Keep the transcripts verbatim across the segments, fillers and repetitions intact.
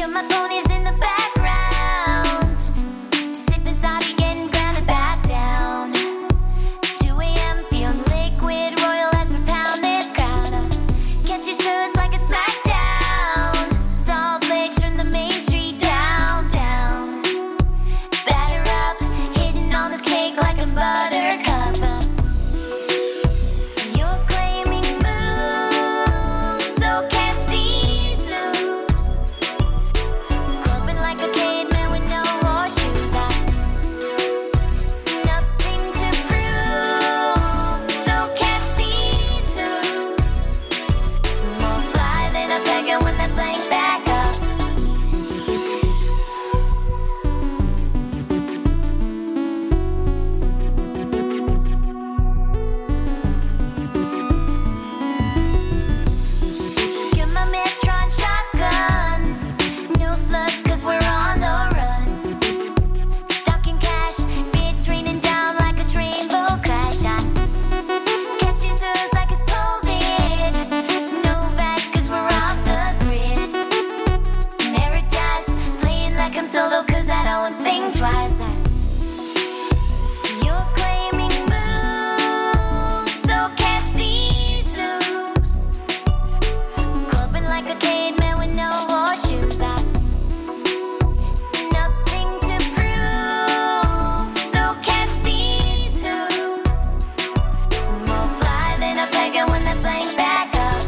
Got my ponies in the background, sipping Saudi, getting grounded back down. two a.m. feeling liquid, royal as we pound this crowd up. Catch your toes like it's SmackDown. Salt Lakes from the main street downtown. Batter up, hitting on this cake like a buttercup. You're claiming moves, so catch these zoos. Clubbing like a caveman with no horseshoes on. Nothing to prove, so catch these zoos. More fly than a beggar when they blank back up. Get my Mistron shotgun. No slugs, cause we're on the run. Stuck in cash, bits raining down like a rainbow crash. I catch these toes like it's COVID. No vax, cause we're off the grid. Paradise, playing like I'm solo, cause I don't think twice. I You're claiming moves, so catch these zoos. Clubbing like a caveman with no horseshoes on. Nothing to prove, so catch these zoos. More fly than a beggar when they blank back up.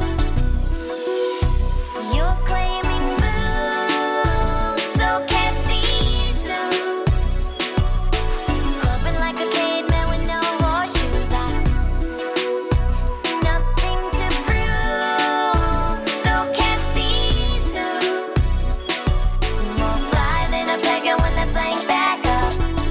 You're claiming moves, so catch these zoos. Clubbing like a caveman with no horseshoes on. Nothing to prove, so catch these zoos. More fly than a beggar when they blank back up.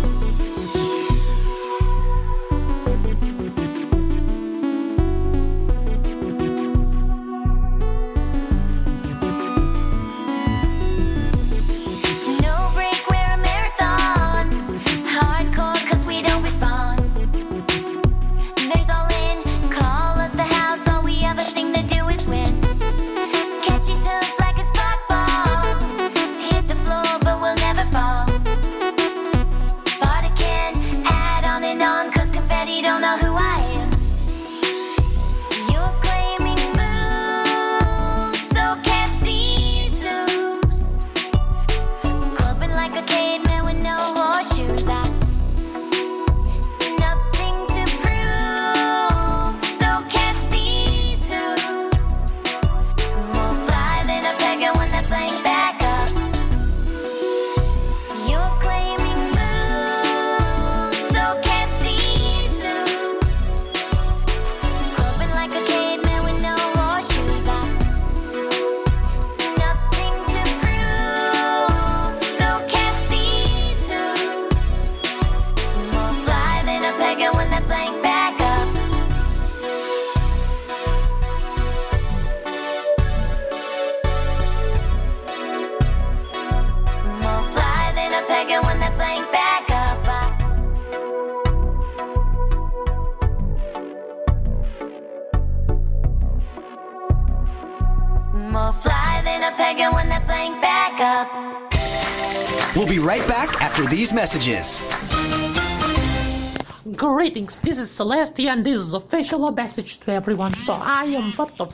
No break, we're a marathon. Hardcore, cause we don't respond. There's all in, call us the house. All we ever seem to do is win. Catch these hooks like it's football. Hit the floor, but we'll never fall. Party can add on and on, cause confetti don't know who I am. You're claiming moves, so catch these zoos. Clubbing like a caveman with no horseshoes on. Nothing to prove, so catch these zoos. More fly than a beggar when they blank back up. You're claiming moves, so catch these zoos. Clubbing like a caveman with no horseshoes on. Nothing to prove, so catch these zoos. More fly than a beggar when they blank back up. More fly than a beggar when they blank back up. I More fly than a beggar when they blank back up. We'll be right back after these messages. Greetings, this is Celestia and this is official message to everyone. So I am what the